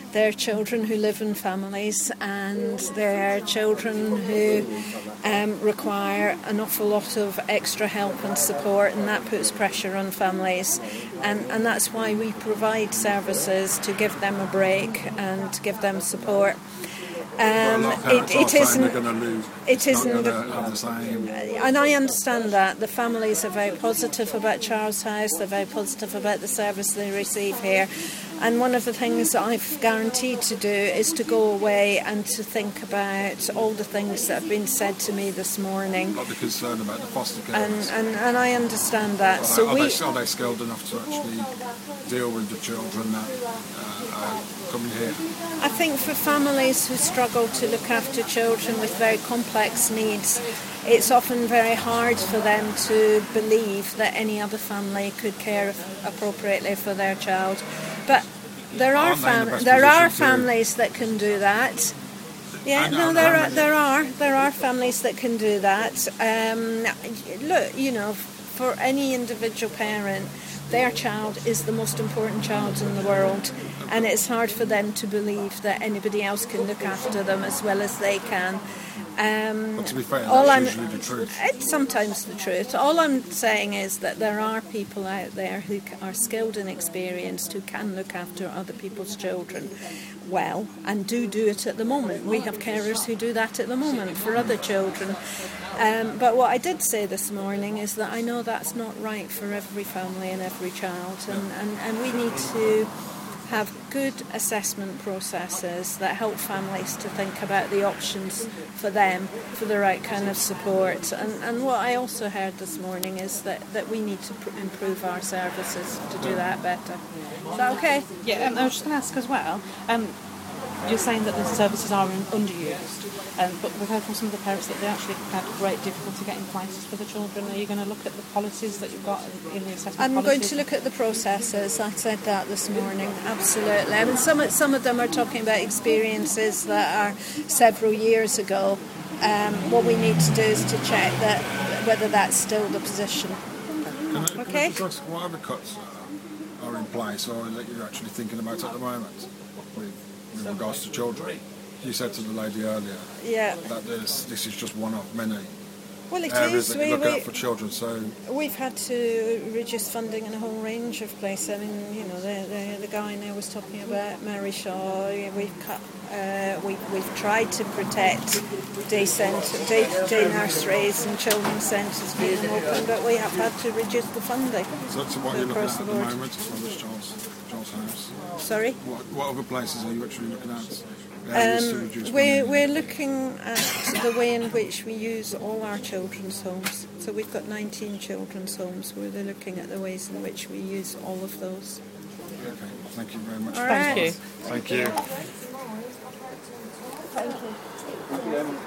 They're children who live in families, and they're children who require an awful lot of extra help and support, and that puts pressure on families. And that's why we provide services to give them a break and to give them support. It isn't. They're going to lose. It isn't. Not going to have the same. And I understand that. The families are very positive about Charles House. They're very positive about the service they receive here. And one of the things that I've guaranteed to do is to go away and to think about all the things that have been said to me this morning. Got the concern about the foster care. And I understand that. Are they skilled enough to actually deal with the children that are coming here? I think for families who struggle to look after children with very complex needs, it's often very hard for them to believe that any other family could care appropriately for their child. But there are families that can do that. Yeah, there are families that can do that. Look, for any individual parent, their child is the most important child in the world, and it's hard for them to believe that anybody else can look after them as well as they can. But to be fair, that's usually the truth. It's sometimes the truth. All I'm saying is that there are people out there who are skilled and experienced who can look after other people's children well, and do it at the moment. We have carers who do that at the moment for other children. But what I did say this morning is that I know that's not right for every family and every child, and we need to have good assessment processes that help families to think about the options for them for the right kind of support. And what I also heard this morning is that we need to improve our services to do that better. Is that okay? Yeah, I was just going to ask as well, you're saying that the services are underused, but we've heard from some of the parents that they actually have great difficulty getting places for the children. Are you going to look at the policies that you've got in the assessment I'm policies? going to look at the processes. I said that this morning, absolutely. I mean, some of them are talking about experiences that are several years ago. What we need to do is to check that whether that's still the position. Okay? Can I ask what other cuts are in place, or that you're actually thinking about at the moment with regards to children? You said to the lady earlier that this is just one of many areas that you look at for children. So we've had to reduce funding in a whole range of places. I mean, the guy now was talking about Mary Shaw. We've cut. We've tried to protect day nurseries and children's centres being open, but we have had to reduce the funding. So that's what you're looking at the moment, as well as Charles House. Sorry? What other places are you actually looking at? We're looking at the way in which we use all our children's homes. So we've got 19 children's homes. We're looking at the ways in which we use all of those. Okay, thank you very much. All right. Thank you. Thank you. Thank you.